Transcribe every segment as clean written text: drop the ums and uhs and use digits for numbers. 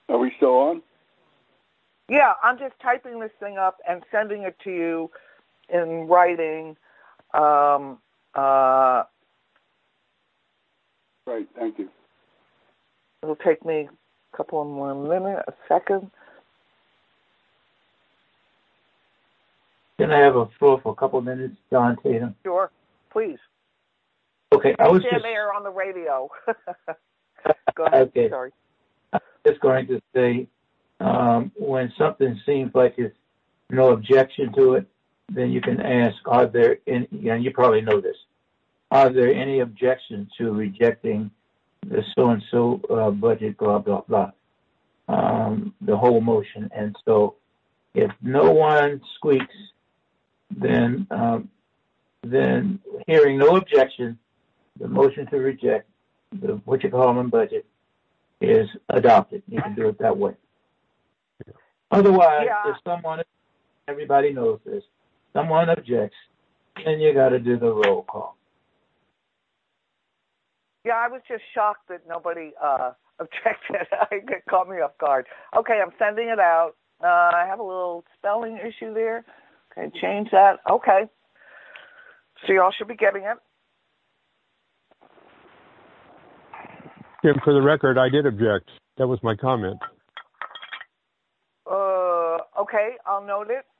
Are we still on? Yeah, I'm just typing this thing up and sending it to you in writing. Right, thank you. It'll take me a couple of more minutes, a second. Can I have a floor for a couple of minutes, John Tatum? Sure, please. Okay, I was just there on the radio. Go ahead. Okay. Sorry. I'm just going to say, when something seems like there's no objection to it, then you can ask, are there any, and you probably know this, are there any objections to rejecting the so-and-so budget, blah, blah, blah, the whole motion. And so if no one squeaks, then hearing no objection, the motion to reject the budget is adopted. You can do it that way. Otherwise, if someone, everybody knows this, someone objects, then you got to do the roll call. Yeah, I was just shocked that nobody objected. It caught me off guard. Okay, I'm sending it out. I have a little spelling issue there. Okay, change that. Okay. So y'all should be getting it. Kim, for the record, I did object. That was my comment. Okay, I'll note it.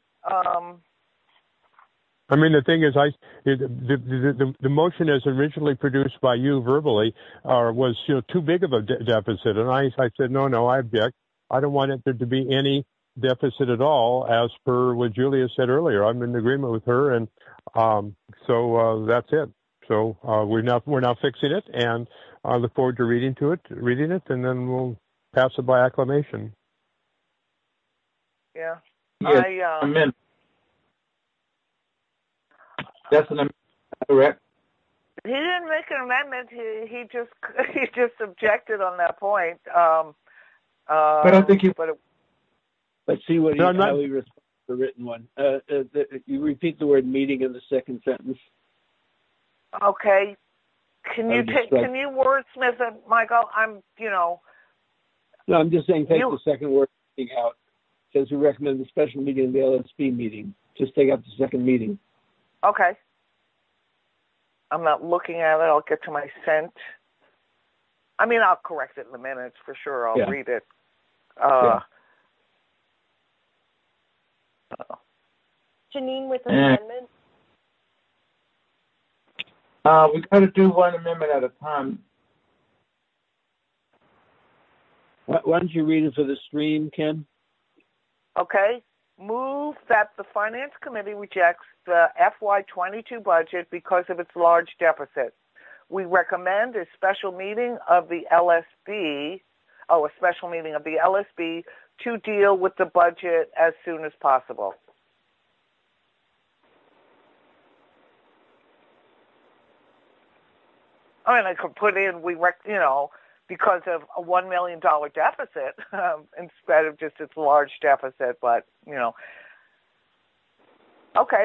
I mean, the thing is, the motion as originally produced by you verbally was too big of a deficit, and I said no, I object. I don't want there to be any deficit at all, as per what Julia said earlier. I'm in agreement with her, and so that's it. So we're now fixing it, and I look forward to reading it, and then we'll pass it by acclamation. Yeah. Amendment. That's an amendment, correct? He didn't make an amendment. He just objected on that point. But I think let's see how he responds to the written one. You repeat the word meeting in the second sentence. Okay. Can you wordsmith it, Michael? No, I'm just saying take the second word meeting out. It says we recommend the special meeting and the LSP meeting. Just take out the second meeting. Okay. I'm not looking at it. I'll get to my sent. I mean, I'll correct it in the minutes for sure. I'll read it. Janine with an amendment. We got to do one amendment at a time. Why don't you read it for the stream, Ken? Okay. Move that the Finance Committee rejects the FY22 budget because of its large deficit. We recommend a special meeting of the LSB to deal with the budget as soon as possible. I mean, I could put in, because of a $1 million deficit instead of just its large deficit, but, Okay.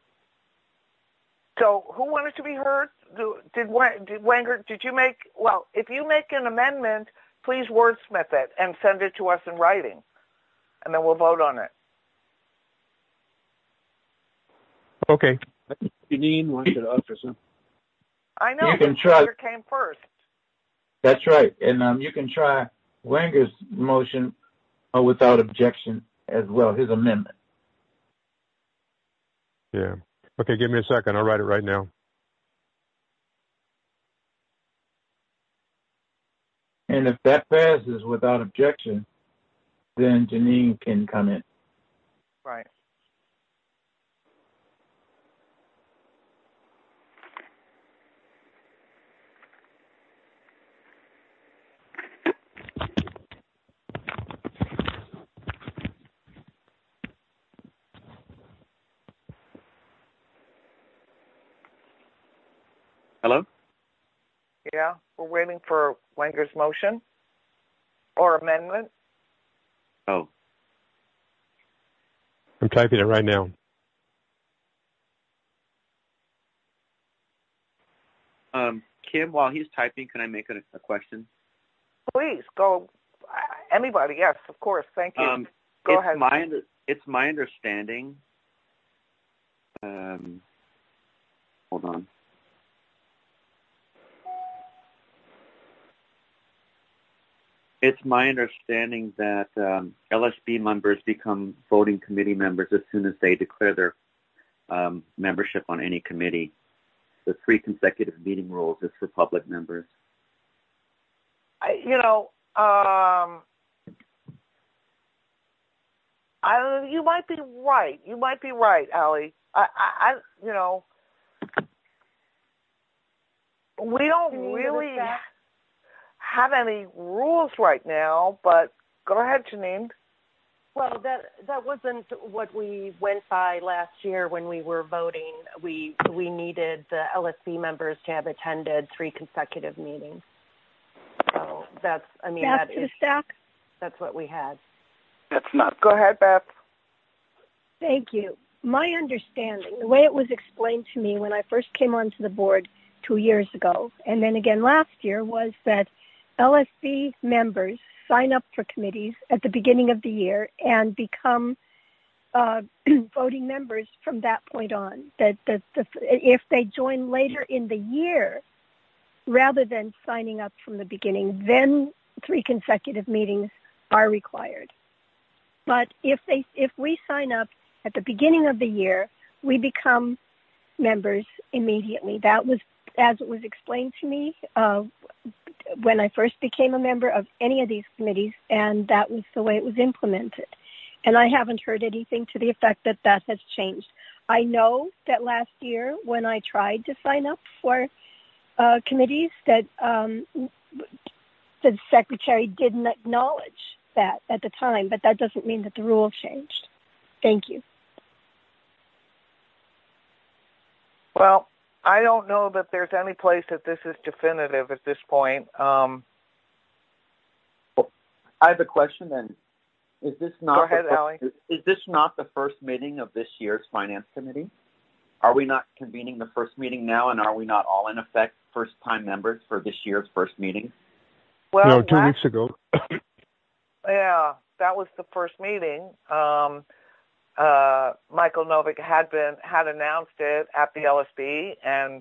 So who wanted to be heard? Did Wenger, if you make an amendment, please wordsmith it and send it to us in writing, and then we'll vote on it. Okay. Janine wanted to offer something. I know. You can try. Wenger came first. That's right. And you can try Wenger's motion without objection as well, his amendment. Yeah. Okay, give me a second. I'll write it right now. And if that passes without objection, then Janine can come in. Right. Hello? Yeah, we're waiting for Wenger's motion or amendment. Oh. I'm typing it right now. Kim, while he's typing, can I make a question? Please, go. Anybody? Yes, of course. Thank you. Go ahead. It's my understanding. Hold on. It's my understanding that LSB members become voting committee members as soon as they declare their membership on any committee. The 3 consecutive meeting rules is for public members. You might be right. You might be right, Allie. We don't really have any rules right now, but go ahead, Janine. Well, that wasn't what we went by last year when we were voting. We needed the LSB members to have attended 3 consecutive meetings. So that's what we had. That's not. Go ahead, Beth. Thank you. My understanding, the way it was explained to me when I first came onto the board 2 years ago, and then again last year, was that LSB members sign up for committees at the beginning of the year and become voting members from that point on. That if they join later in the year, rather than signing up from the beginning, then 3 consecutive meetings are required. But if we sign up at the beginning of the year, we become members immediately. That was as it was explained to me when I first became a member of any of these committees, and that was the way it was implemented. And I haven't heard anything to the effect that that has changed. I know that last year when I tried to sign up for committees, that the secretary didn't acknowledge that at the time, but that doesn't mean that the rule changed. Thank you. Well, I don't know that there's any place that this is definitive at this point. I have a question then. Is this not? Go ahead, Allie. Is this not the first meeting of this year's Finance Committee? Are we not convening the first meeting now, and are we not all in effect first-time members for this year's first meeting? Well, no, 2 weeks ago. Yeah, that was the first meeting. Michael Novick had announced it at the LSB, and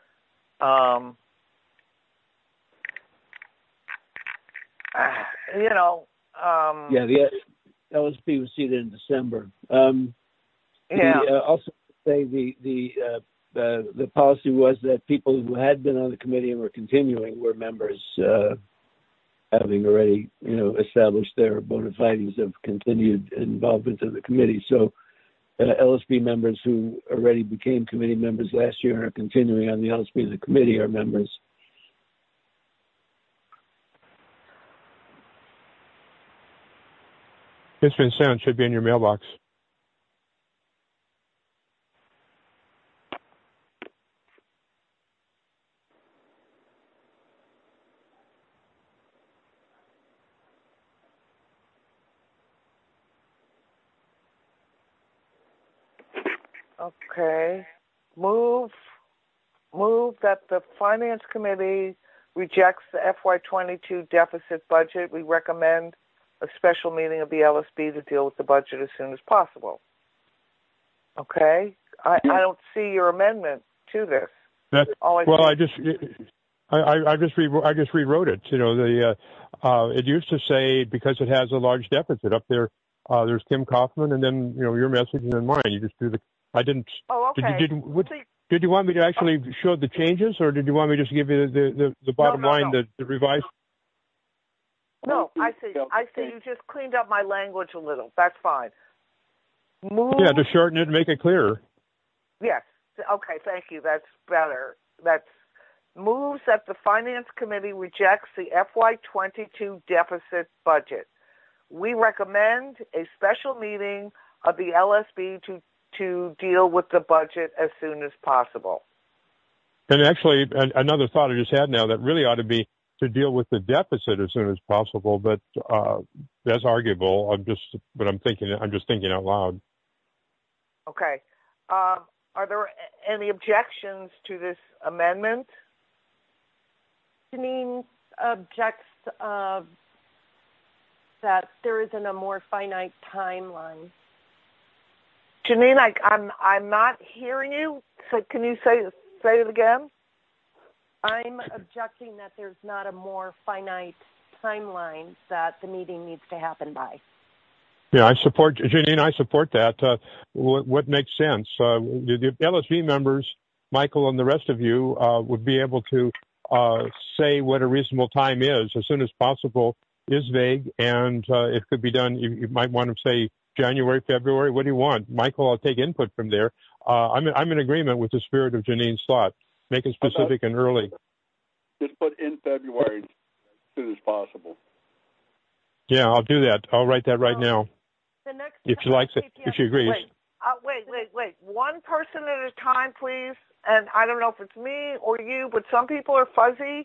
the LSB was seated in December. Also, say the policy was that people who had been on the committee and were continuing were members, having already established their bona fides of continued involvement in the committee. So LSB members who already became committee members last year and are continuing on the LSB and the committee are members. It's been sent. Should be in your mailbox. Okay. Move that the Finance Committee rejects the FY22 deficit budget. We recommend a special meeting of the LSB to deal with the budget as soon as possible. Okay? I don't see your amendment to this. I just rewrote it. It used to say because it has a large deficit up there. There's Tim Kaufman, and then your message, and then mine. You just do the. I didn't. Oh, okay. Did you want me to actually show the changes, or did you want me to just give you the bottom line, the revised? No, I see. You just cleaned up my language a little. That's fine. Yeah, to shorten it and make it clearer. Yes. Okay, thank you. That's better. That's moves that the Finance Committee rejects the FY22 deficit budget. We recommend a special meeting of the LSB to deal with the budget as soon as possible. And actually, another thought I just had now that really ought to be to deal with the deficit as soon as possible, but that's arguable. I'm just thinking out loud. Okay. Are there any objections to this amendment? Janine objects that there isn't a more finite timeline. Janine, I'm not hearing you. So can you say it again? I'm objecting that there's not a more finite timeline that the meeting needs to happen by. Yeah, I support Janine. I support that. What makes sense? The LSV members, Michael, and the rest of you would be able to say what a reasonable time is as soon as possible. Is vague, and it could be done. You might want to say January, February. What do you want, Michael? I'll take input from there. I'm in agreement with the spirit of Janine's thought. Make it specific and early. Just put in February as soon as possible. Yeah, I'll do that. I'll write that right now. The next if she likes it, if she agrees. Wait. One person at a time, please. And I don't know if it's me or you, but some people are fuzzy.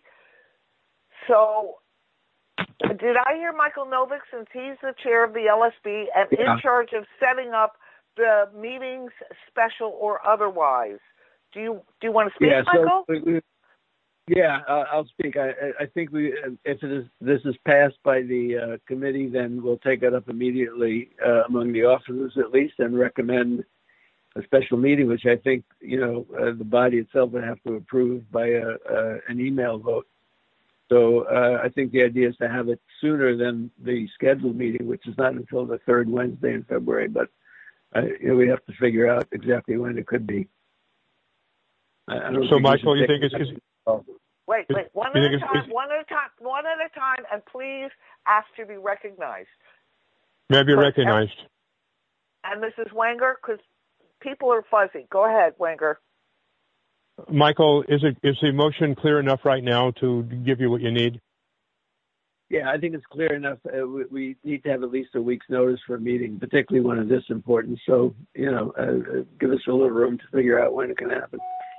So did I hear Michael Novick, since he's the chair of the LSB and in charge of setting up the meetings, special or otherwise? Do you want to speak, Michael? I'll speak. I think if this is passed by the committee, then we'll take it up immediately among the officers at least and recommend a special meeting, which I think, the body itself would have to approve by an email vote. So I think the idea is to have it sooner than the scheduled meeting, which is not until the third Wednesday in February. But we have to figure out exactly when it could be. So, Michael, you think it's... Wait. One at a time, and please ask to be recognized. May I be recognized? And Mrs. Wenger, because people are fuzzy. Go ahead, Wenger. Michael, is the motion clear enough right now to give you what you need? Yeah, I think it's clear enough. We need to have at least a week's notice for a meeting, particularly one of this importance. So, give us a little room to figure out when it can happen.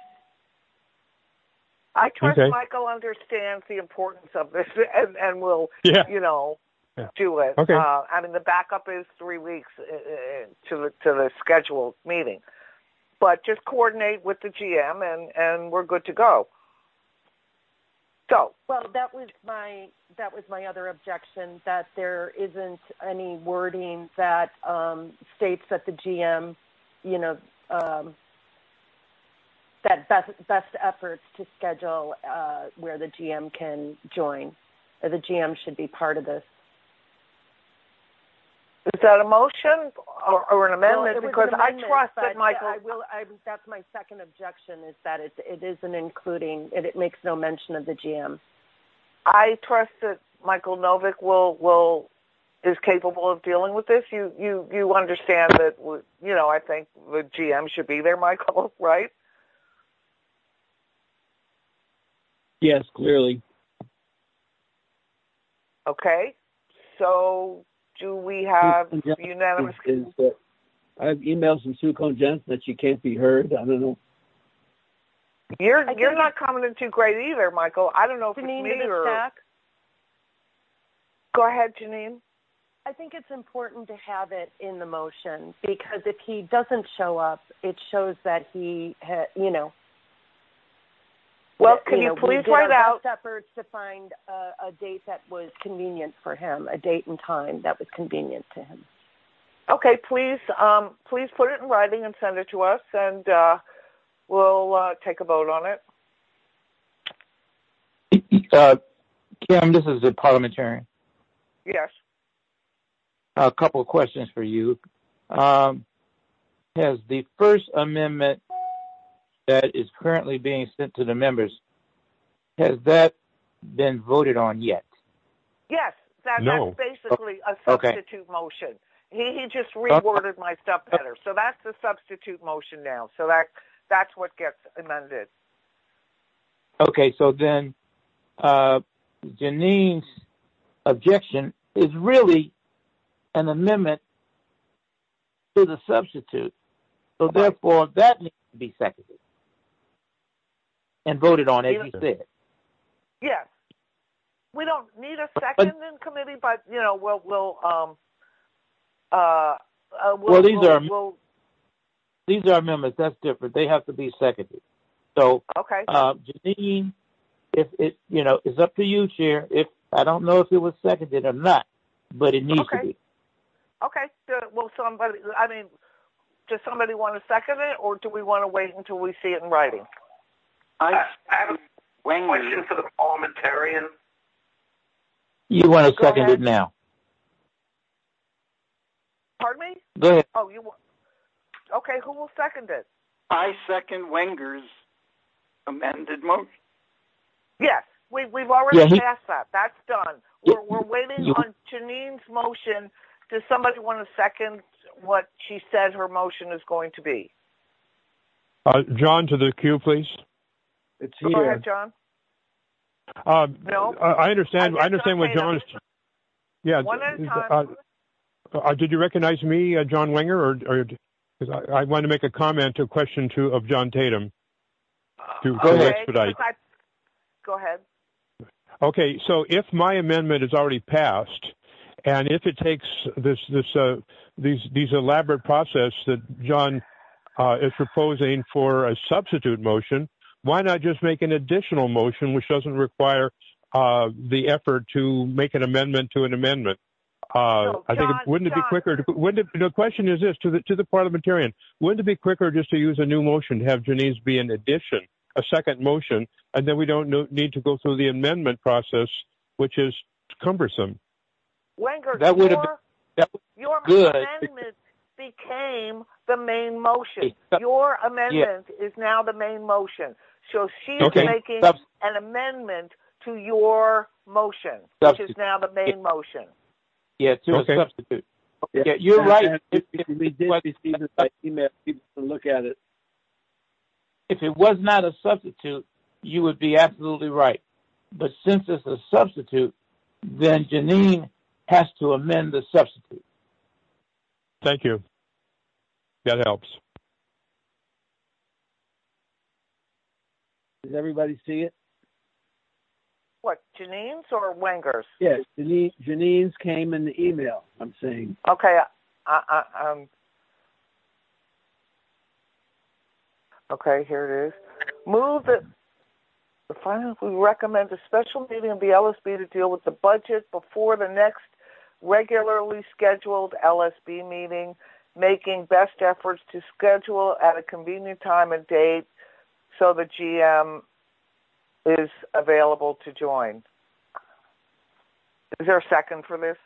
I trust Michael understands the importance of this and will, do it. Okay. The backup is 3 weeks to the scheduled meeting. But just coordinate with the GM and we're good to go. So. Well, that was my other objection, that there isn't any wording that states that the GM, that best efforts to schedule where the GM can join. The GM should be part of this. Is that a motion or an amendment? Well, because an amendment, I trust that Michael. That's my second objection, is that it isn't including. It makes no mention of the GM. I trust that Michael Novick is capable of dealing with this. You understand that? I think the GM should be there, Michael, right? Yes, clearly. Okay. So do we have unanimous? I've emailed from Sue Cohn-Jensen that she can't be heard. I don't know. You're not coming in too great either, Michael. I don't know if Janine, it's me or... Go ahead, Janine. I think it's important to have it in the motion, because if he doesn't show up, it shows that he, Well, can you please write out efforts to find a date that was convenient for him, a date and time that was convenient to him. Okay, please put it in writing and send it to us, and we'll take a vote on it. Kim, this is the parliamentarian. Yes. A couple of questions for you. Has the First Amendment that is currently being sent to the members, has that been voted on yet? Yes, No. That's basically a substitute motion. He just reworded my stuff better. So that's the substitute motion now. So that's what gets amended. Okay, so then Janine's objection is really an amendment to the substitute. So therefore, that needs to be seconded and voted on, as you said. Yes. We don't need a second in committee, but, these are amendments. That's different. They have to be seconded. So, Janine, if it, it's up to you, Chair. If I don't know if it was seconded or not, but it needs to be. Okay. Well, does somebody want to second it, or do we want to wait until we see it in writing? I have a question for the parliamentarian. You want to second it now? Pardon me? Go ahead. Oh, okay, who will second it? I second Wenger's amended motion. Yes, we've already passed that. That's done. We're waiting on Janine's motion. Does somebody want to second what she said her motion is going to be? John, to the queue, please. It's here. Go ahead, John. No, I understand. I understand what John is. Yeah. One at a time. Did you recognize me, John Wenger, or because I want to make a comment, a question of John Tatum to expedite. Go ahead. Okay, so if my amendment is already passed, and if it takes these elaborate process that John is proposing for a substitute motion, why not just make an additional motion which doesn't require the effort to make an amendment to an amendment? Wouldn't it be quicker? The question is this to the parliamentarian: wouldn't it be quicker just to use a new motion, to have Janine's be an addition, a second motion, and then we don't need to go through the amendment process, which is cumbersome? Wenger, your amendment became the main motion. Your amendment is now the main motion. So she's making an amendment to your motion, which is now the main motion. Yeah, to a substitute. Yeah, you're right. If we did receive it by email, people can look at it. If it was not a substitute, you would be absolutely right. But since it's a substitute, then Janine has to amend the substitute. Thank you. That helps. Does everybody see it? What, Janine's or Wenger's? Yes, Janine's came in the email, I'm saying. Okay, okay, here it is. Move that we recommend a special meeting of the LSB to deal with the budget before the next regularly scheduled LSB meeting, making best efforts to schedule at a convenient time and date so the GM is available to join. Is there a second for this?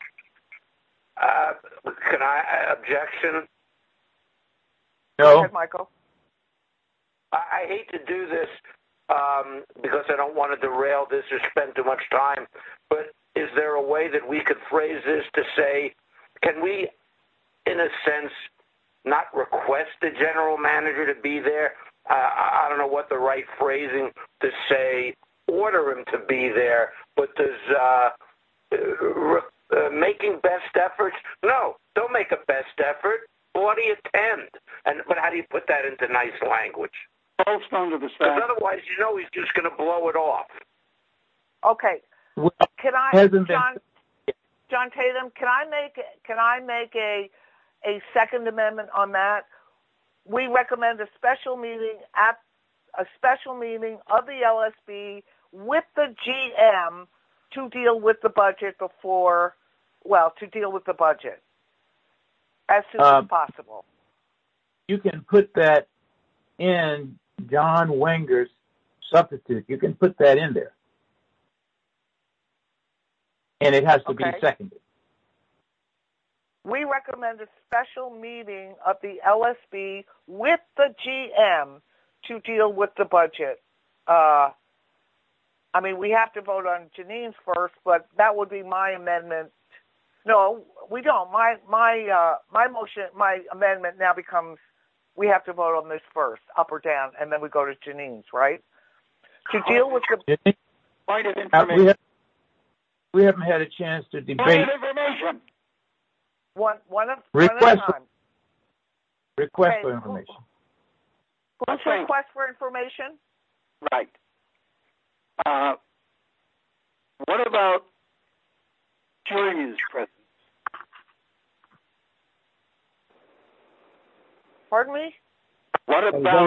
Can I objection? No. Go ahead, Michael. I hate to do this because I don't want to derail this or spend too much time, but is there a way that we could phrase this to say, can we, in a sense, not request the general manager to be there? I don't know what the right phrasing to say, order him to be there, but does making best efforts? No, don't make a best effort. Bloody attend. But how do you put that into nice language? Post under the Because otherwise, he's just going to blow it off. Okay. Well, can I, John Tatum? Can I make a second amendment on that? We recommend a special meeting of the LSB with the GM to deal with the budget as soon as possible. You can put that in John Wenger's substitute. You can put that in there. And it has to be seconded. We recommend a special meeting of the LSB with the GM to deal with the budget. We have to vote on Janine's first, but that would be my amendment. No, we don't. My motion, my amendment now becomes we have to vote on this first, up or down, and then we go to Janine's, right? To deal with the point of information. We haven't had a chance to debate. Point of information. One at a time. Request for information. Who's request for information? Right. What about Julia's presence? Pardon me? What about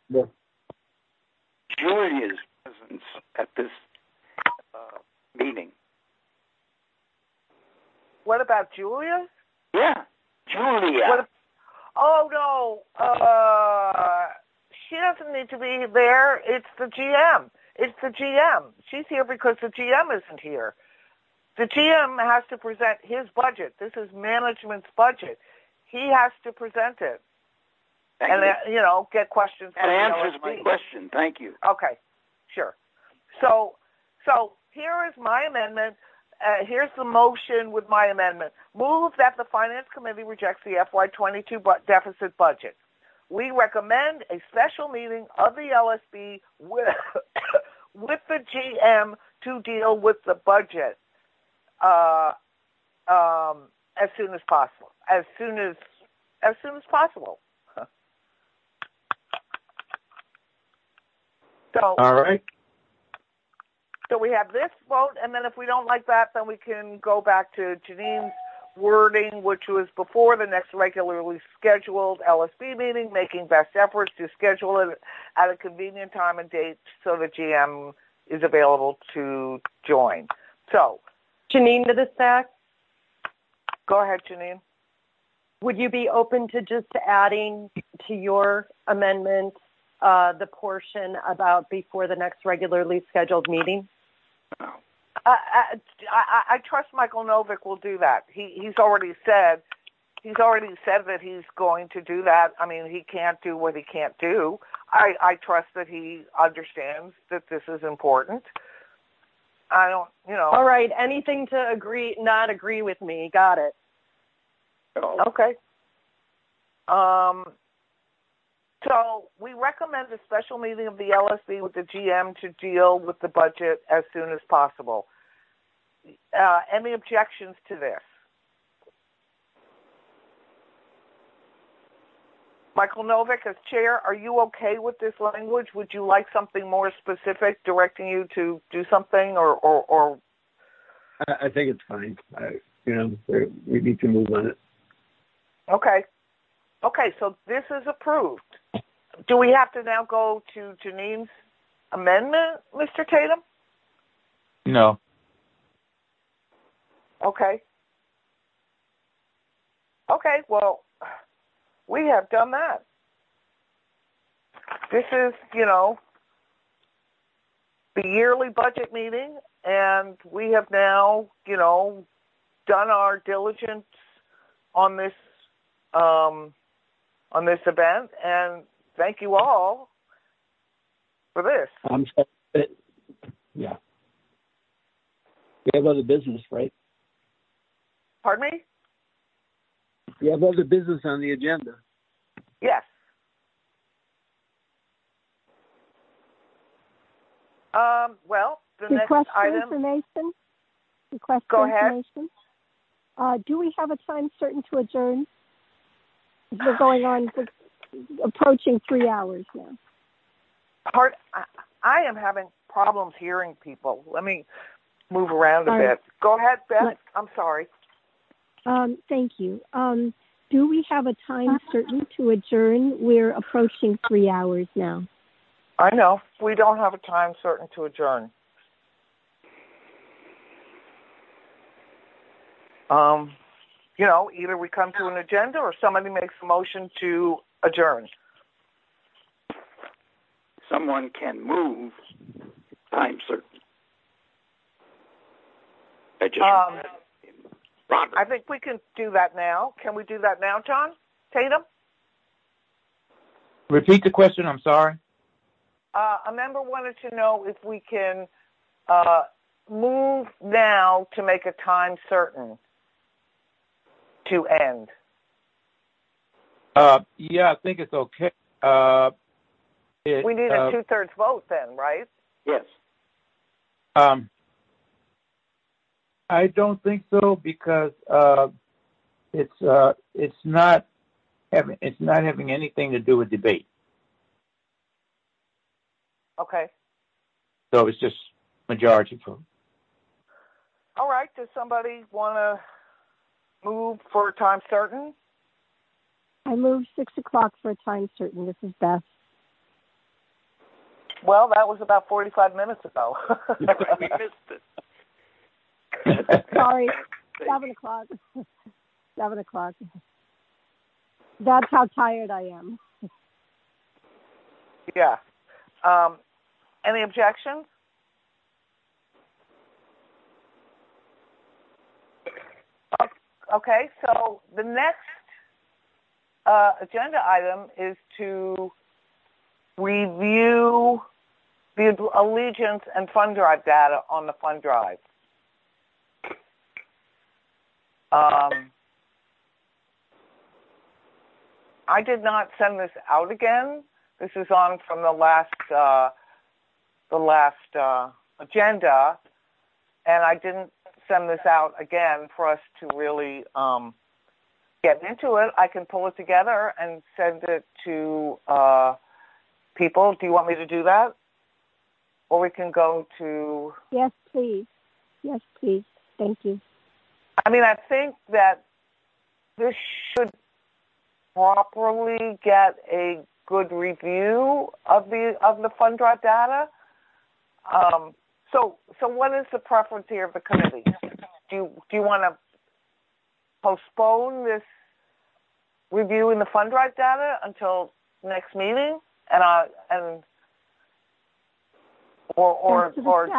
Julia's presence at this meeting? What about Julia? Yeah, Julia. Oh, no. She doesn't need to be there. It's the GM. It's the GM. She's here because the GM isn't here. The GM has to present his budget. This is management's budget. He has to present it. Thank you. Get questions. That answers my question. Thank you. Okay, sure. So here is my amendment. Here's the motion with my amendment. Move that the Finance Committee rejects the FY22 deficit budget. We recommend a special meeting of the LSB with the GM to deal with the budget as soon as possible. As soon as possible. So, all right. So we have this vote, and then if we don't like that, then we can go back to Janine's wording, which was before the next regularly scheduled LSB meeting, making best efforts to schedule it at a convenient time and date so the GM is available to join. So, Janine to the stack. Go ahead, Janine. Would you be open to just adding to your amendment the portion about before the next regularly scheduled meeting? I trust Michael Novick will do that. He's already said that he's going to do that. I mean, he can't do what he can't do. I trust that he understands that this is important. I don't, All right. Anything to not agree with me. Got it. Okay. So we recommend a special meeting of the LSB with the GM to deal with the budget as soon as possible. Any objections to this? Michael Novick, as chair, are you okay with this language? Would you like something more specific directing you to do something or? I think it's fine. We need to move on it. Okay. Okay, so this is approved. Do we have to now go to Janine's amendment, Mr. Tatum? No. Okay. Okay, well, we have done that. This is, the yearly budget meeting, and we have now, done our diligence on this event, and thank you all for this. I'm sorry. Yeah. We have other business, right? Pardon me? We have other business on the agenda. Yes. Well, the Request next for item. information. Request Go for ahead. information. Do we have a time certain to adjourn? We're going on, approaching 3 hours now. I am having problems hearing people. Let me move around a bit. Go ahead, Beth. I'm sorry. Thank you. Do we have a time certain to adjourn? We're approaching 3 hours now. I know. We don't have a time certain to adjourn. Either we come to an agenda or somebody makes a motion to adjourn. Someone can move time certain. I think we can do that now. Can we do that now, John Tatum? Repeat the question. I'm sorry. A member wanted to know if we can move now to make a time certain to end. Yeah, I think it's okay. We need a 2/3 vote then, right? Yes. I don't think so because it's not having anything to do with debate. Okay. So it's just majority vote. All right. Does somebody want to move for a time certain? I moved 6 o'clock for a time certain. This is Beth. Well, that was about 45 minutes ago. We missed it. Sorry. 7 o'clock. 7 o'clock. That's how tired I am. Yeah. Any objections? Okay, so the next agenda item is to review the Allegiance and Fund Drive data on the Fund Drive. I did not send this out again. This is on from the last agenda, and I didn't send this out again for us to really get into it. I can pull it together and send it to people. Do you want me to do that? Or we can go to... Yes, please. Yes, please. Thank you. I mean, I think that this should properly get a good review of the Fund Drive data. So what is the preference here of the committee? Do you want to postpone this review in the Fund Drive data until next meeting, or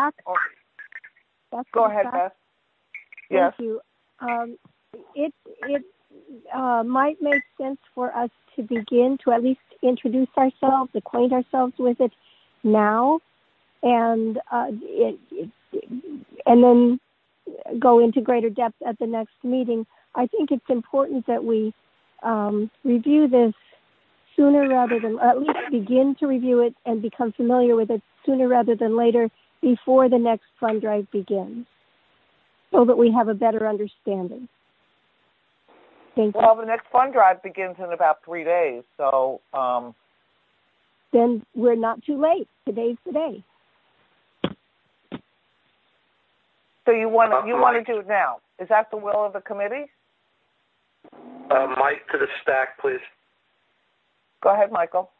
go ahead, Beth. Yes. Thank you. It might make sense for us to begin to at least introduce ourselves, acquaint ourselves with it now, and then go into greater depth at the next meeting. I think it's important that we review this sooner rather than, at least begin to review it and become familiar with it sooner rather than later, before the next Fund Drive begins, so that we have a better understanding. Thank you. Well, the next Fund Drive begins in about 3 days, so... Then we're not too late. Today's the day. So you want to do it now? Is that the will of the committee? Mike, to the stack, please. Go ahead, Michael.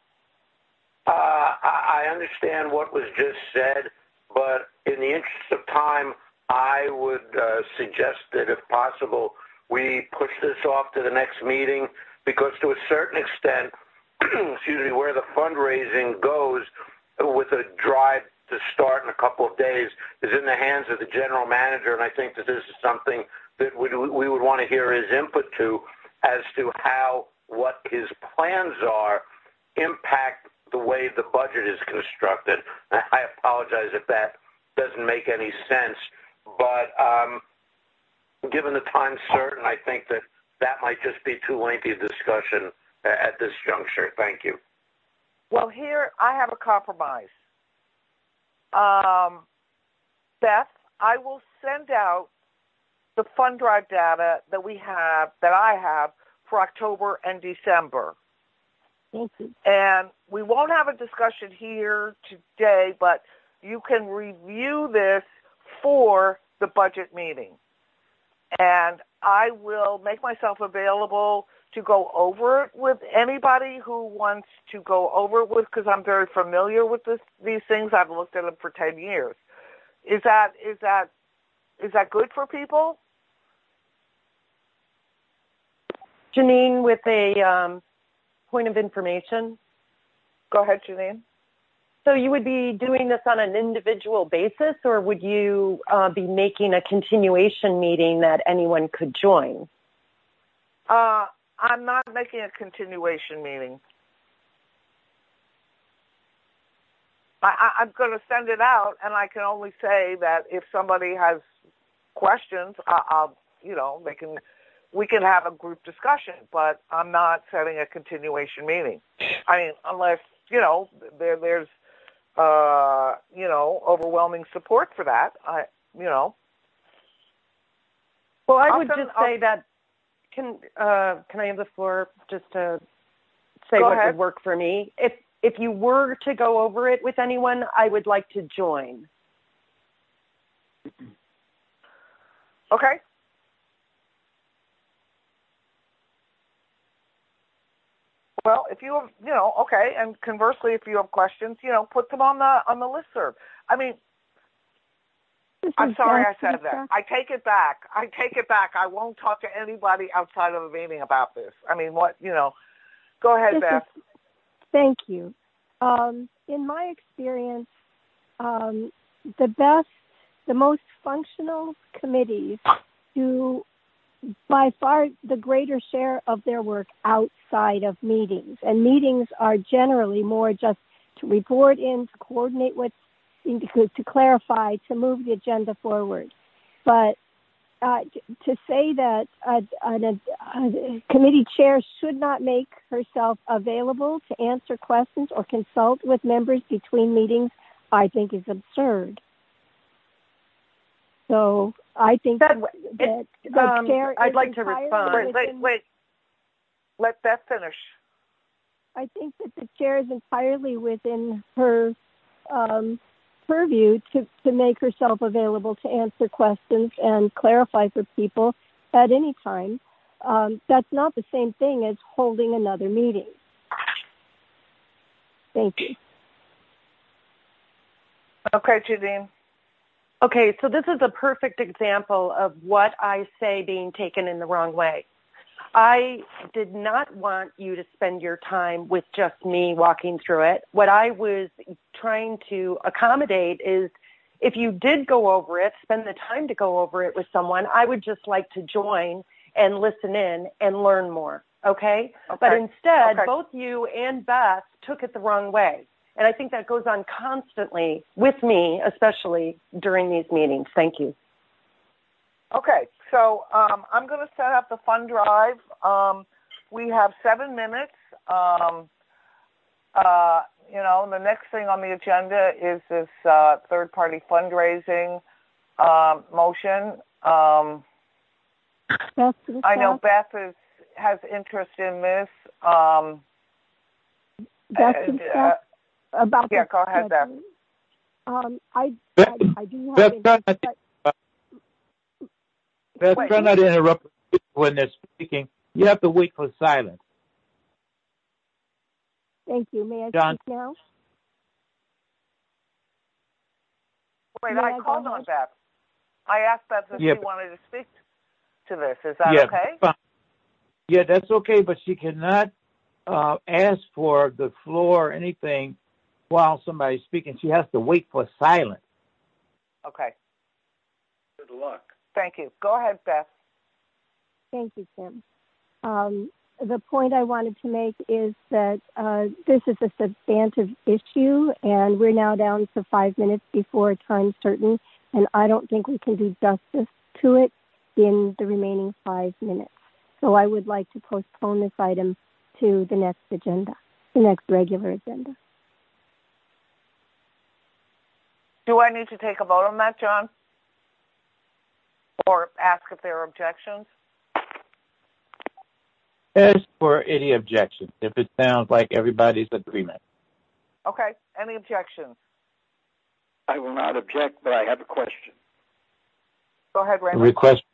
I understand what was just said, but in the interest of time, I would suggest that if possible, we push this off to the next meeting, because to a certain extent, excuse me, where the fundraising goes with a drive to start in a couple of days is in the hands of the general manager, and I think that this is something that we would want to hear his input to, as to how what his plans are impact the way the budget is constructed. I apologize if that doesn't make any sense, but given the time certain, I think that might just be too lengthy a discussion at this juncture. Thank you. Well, here I have a compromise. Beth, I will send out the Fund Drive data that I have for October and December. Thank you. And we won't have a discussion here today, but you can review this for the budget meeting. And I will make myself available to go over it with anybody who wants to go over it with, because I'm very familiar with these things. I've looked at them for 10 years. Is that good for people? Janine, with a point of information. Go ahead, Janine. So you would be doing this on an individual basis, or would you be making a continuation meeting that anyone could join? I'm not making a continuation meeting. I'm going to send it out, and I can only say that if somebody has questions, we can have a group discussion, but I'm not setting a continuation meeting. I mean, unless, there's overwhelming support for that. Well, I would just say that, can I have the floor just to say Go what ahead. would work for me? If you were to go over it with anyone, I would like to join. Okay. Well, if you have, okay, and conversely, if you have questions, put them on the listserv. I mean, I'm sorry I said that. I take it back. I won't talk to anybody outside of the meeting about this. I mean, go ahead, Beth. Thank you. In my experience, the most functional committees do by far the greater share of their work outside of meetings. And meetings are generally more just to report in, to coordinate what's to clarify, to move the agenda forward. But to say that a committee chair should not make herself available to answer questions or consult with members between meetings, I think is absurd. So I think that the chair I'd like to respond. Wait. Let Beth finish. I think that the chair is entirely within her purview to make herself available to answer questions and clarify for people at any time. That's not the same thing as holding another meeting. Thank you. Okay, Jadine. Okay, so this is a perfect example of what I say being taken in the wrong way. I did not want you to spend your time with just me walking through it. What I was trying to accommodate is if you did go over it, spend the time to go over it with someone, I would just like to join and listen in and learn more, okay? But instead, both you and Beth took it the wrong way. And I think that goes on constantly with me, especially during these meetings. Thank you. Okay, so I'm going to set up the fund drive. We have 7 minutes. The next thing on the agenda is this third-party fundraising motion. I know Beth has interest in this. Go ahead, Beth. I do have Beth, try not to interrupt when they're speaking. You have to wait for silence. Thank you. May I John? speak now? Wait, I called on Beth. I asked Beth if she wanted to speak to this. Is that okay? Fine. Yeah, that's okay, but she cannot ask for the floor or anything while somebody's speaking. She has to wait for silence. Okay. Good luck. Thank you. Go ahead, Beth. Thank you, Tim. The point I wanted to make is that this is a substantive issue, and we're now down to 5 minutes before time certain, and I don't think we can do justice to it in the remaining 5 minutes. So I would like to postpone this item to the next agenda, the next regular agenda. Do I need to take a vote on that, John? Or ask if there are objections? Ask for any objections if it sounds like everybody's agreement. Okay. Any objections? I will not object, but I have a question. Go ahead, Raymond. Request.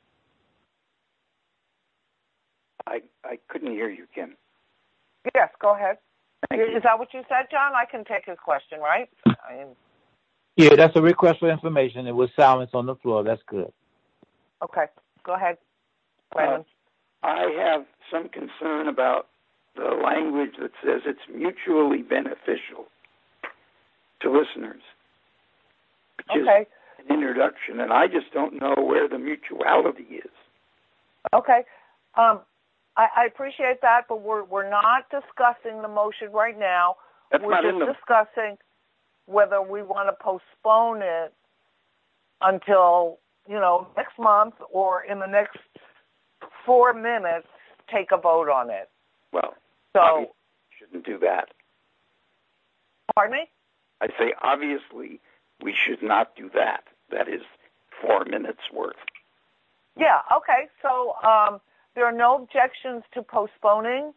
I couldn't hear you, Kim. Yes, go ahead. Thank you. Is that what you said, John? I can take his question, right? Yeah, that's a request for information. It was silence on the floor. That's good. Okay. Go ahead, Raymond. I have some concern about the language that says it's mutually beneficial to listeners, which is an introduction, and I just don't know where the mutuality is. Okay. I appreciate that, but we're not discussing the motion right now. We're just discussing whether we want to postpone it until, next month or in the next 4 minutes, take a vote on it. Well, so shouldn't do that. Pardon me? I say, obviously, we should not do that. That is 4 minutes worth. Yeah, okay. So there are no objections to postponing?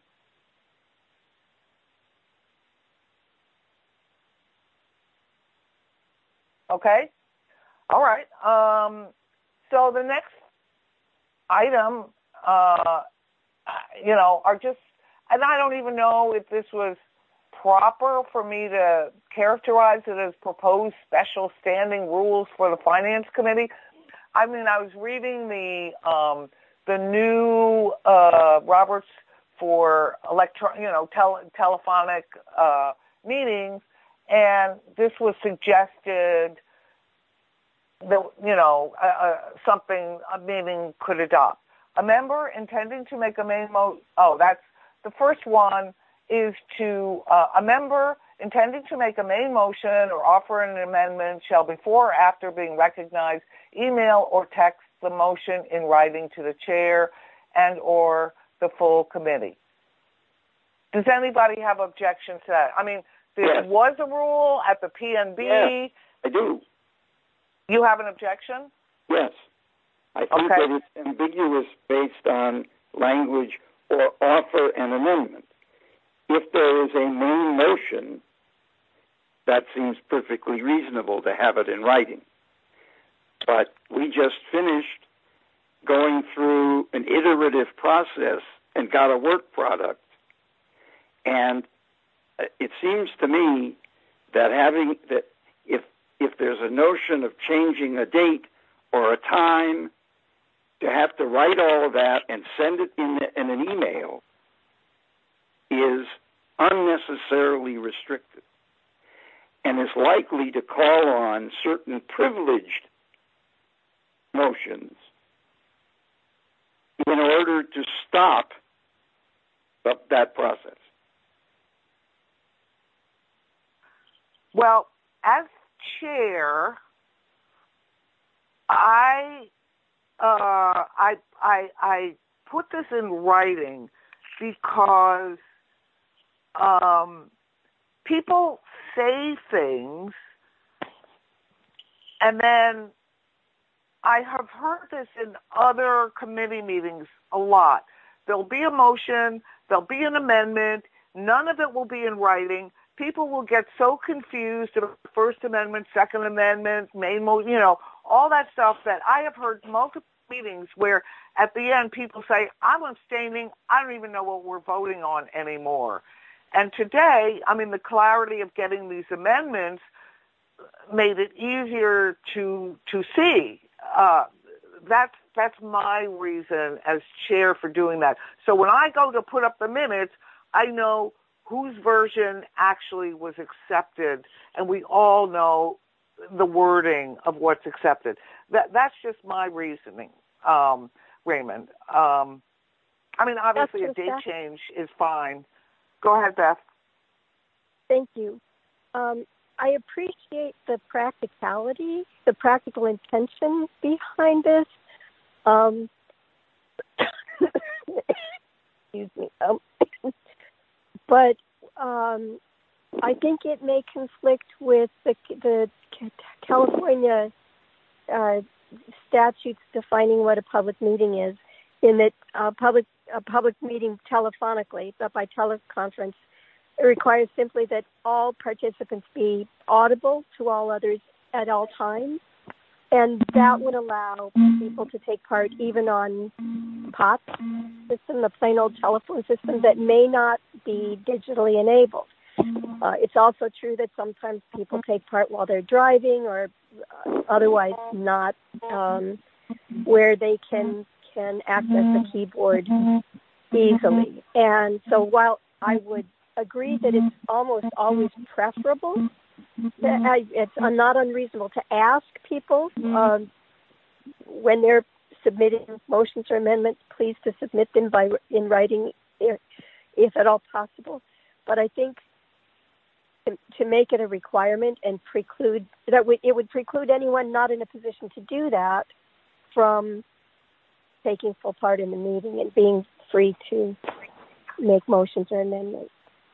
Okay. All right. So the next item, are just, and I don't even know if this was proper for me to characterize it as proposed special standing rules for the Finance Committee? I mean, I was reading the new Roberts for telephonic meetings, and this was suggested that something a meeting could adopt. A member intending to make a main that's the first one is to a member intending to make a main motion or offer an amendment shall before or after being recognized email or text the motion in writing to the chair and or the full committee. Does anybody have objections to that? I mean, there was a rule at the PNB. Yes, I do. You have an objection? Yes. I think that it's ambiguous based on language or offer an amendment. If there is a main motion, that seems perfectly reasonable to have it in writing. But we just finished going through an iterative process and got a work product. And it seems to me that if there's a notion of changing a date or a time, to have to write all of that and send it in an email is unnecessarily restricted and is likely to call on certain privileged motions in order to stop that process. Well, as chair, I put this in writing because people say things, and then I have heard this in other committee meetings a lot. There'll be a motion, there'll be an amendment, none of it will be in writing. People will get so confused about First Amendment, Second Amendment, all that stuff that I have heard multiple meetings where at the end people say, I'm abstaining, I don't even know what we're voting on anymore. And today, I mean, the clarity of getting these amendments made it easier to see. That's my reason as chair for doing that. So when I go to put up the minutes, I know whose version actually was accepted, and we all know the wording of what's accepted. That's just my reasoning, Raymond. I mean, obviously a date change is fine. Go ahead, Beth. Thank you. I appreciate the practicality, the practical intention behind this. Excuse me. But I think it may conflict with the California statutes defining what a public meeting is, in that a public meeting telephonically, but by teleconference, it requires simply that all participants be audible to all others at all times, and that would allow people to take part even on POTS system, the plain old telephone system that may not be digitally enabled. It's also true that sometimes people take part while they're driving or otherwise not, where they can access the keyboard easily. And so while I would agree that it's almost always preferable, it's not unreasonable to ask people when they're submitting motions or amendments, please to submit them in writing if at all possible. But I think to make it a requirement and preclude that, it would preclude anyone not in a position to do that from taking full part in the meeting and being free to make motions or amendments.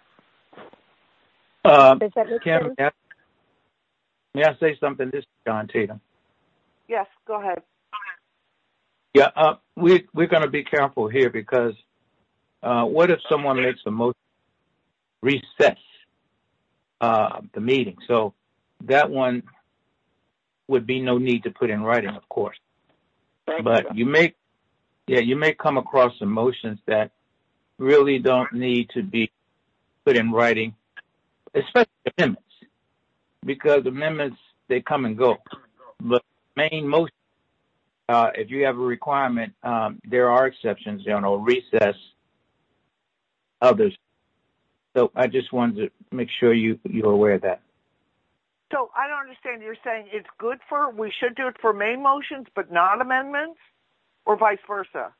Does that make sense? May I say something? This is John Tatum. Yes, go ahead. Yeah, we're going to be careful here because what if someone makes a motion recess the meeting? So that one would be no need to put in writing, of course. But you may come across some motions that really don't need to be put in writing especially amendments, because amendments, they come and go. But main motion, if you have a requirement, there are exceptions, recess, others. So I just wanted to make sure you're aware of that. So I don't understand. You're saying we should do it for main motions but not amendments, or vice versa?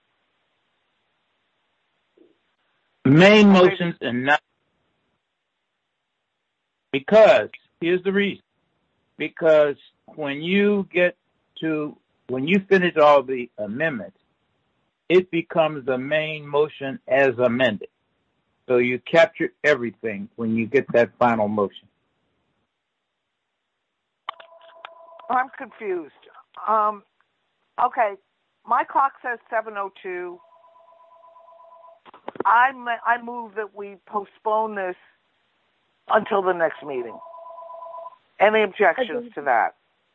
Main motions and not, because here's the reason. Because when you finish all the amendments, it becomes the main motion as amended. So you capture everything when you get that final motion. I'm confused. Okay, my clock says 7:02. I move that we postpone this until the next meeting. Any objections to that?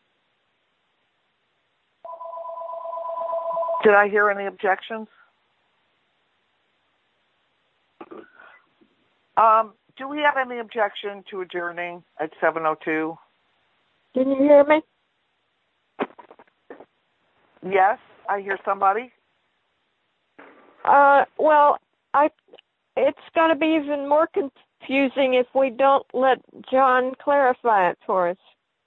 Did I hear any objections? Do we have any objection to adjourning at 7:02? Can you hear me? Yes, I hear somebody. Well, it's going to be even more confusing if we don't let John clarify it for us.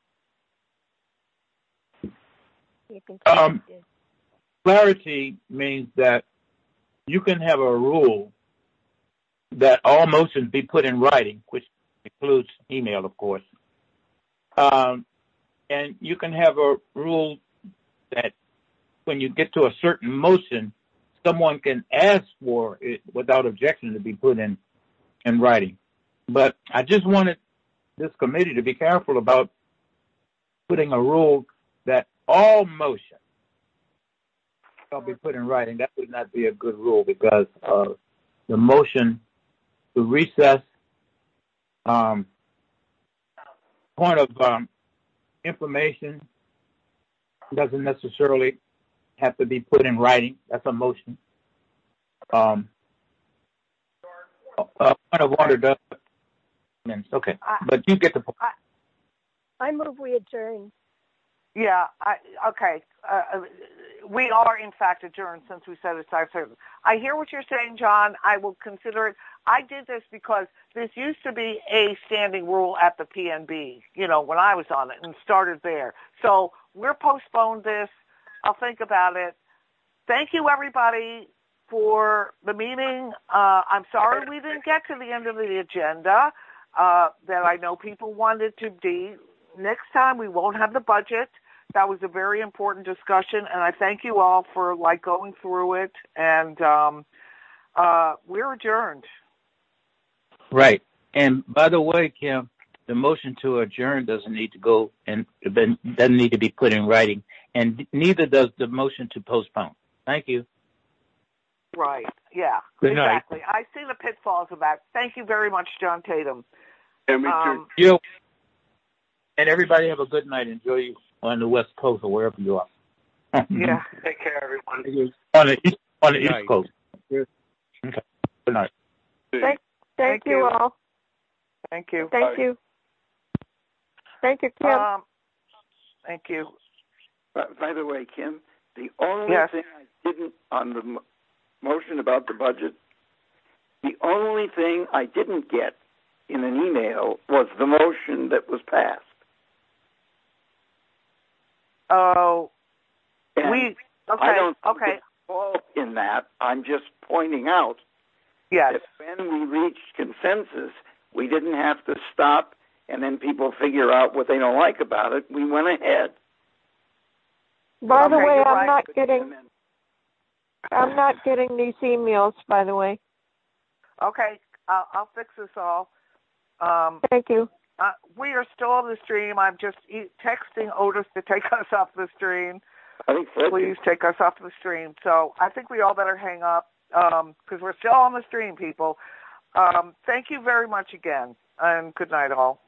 Clarity means that you can have a rule that all motions be put in writing, which includes email, of course. And you can have a rule that when you get to a certain motion, someone can ask for it without objection to be put in writing. But I just wanted this committee to be careful about putting a rule that all motions shall be put in writing. That would not be a good rule, because the motion to recess, point of information doesn't necessarily have to be put in writing. That's a motion. Point of order does. Okay, but you get the point. I move we adjourn. Yeah, okay. We are, in fact, adjourned since we said it's 5:30. I hear what you're saying, John. I will consider it. I did this because this used to be a standing rule at the PNB, when I was on it, and started there. So we're postponed this. I'll think about it. Thank you, everybody, for the meeting. I'm sorry we didn't get to the end of the agenda that I know people wanted to be. Next time, we won't have the budget. That was a very important discussion, and I thank you all for going through it. And we're adjourned. Right. And by the way, Kim, the motion to adjourn doesn't need to go and doesn't need to be put in writing, and neither does the motion to postpone. Thank you. Right. Yeah. Good night. Exactly. I see the pitfalls of that. Thank you very much, John Tatum. And me too. You. And everybody have a good night. Enjoy you on the West Coast or wherever you are. Yeah. Take care, everyone. On the East Coast. Okay. Good night. Thank you all. Thank you. Thank you. Thank you, Kim. Thank you. By the way, Kim, the only thing I didn't, on the motion about the budget, the only thing I didn't get in an email was the motion that was passed. Oh, I don't fall in that. I'm just pointing out that when we reached consensus, we didn't have to stop and then people figure out what they don't like about it. We went ahead. By the way, I'm not getting these emails, by the way. Okay, I'll fix this all. Thank you. We are still on the stream. I'm just texting Otis to take us off the stream. Please take us off the stream. So I think we all better hang up because we're still on the stream, people. Thank you very much again, and good night, all.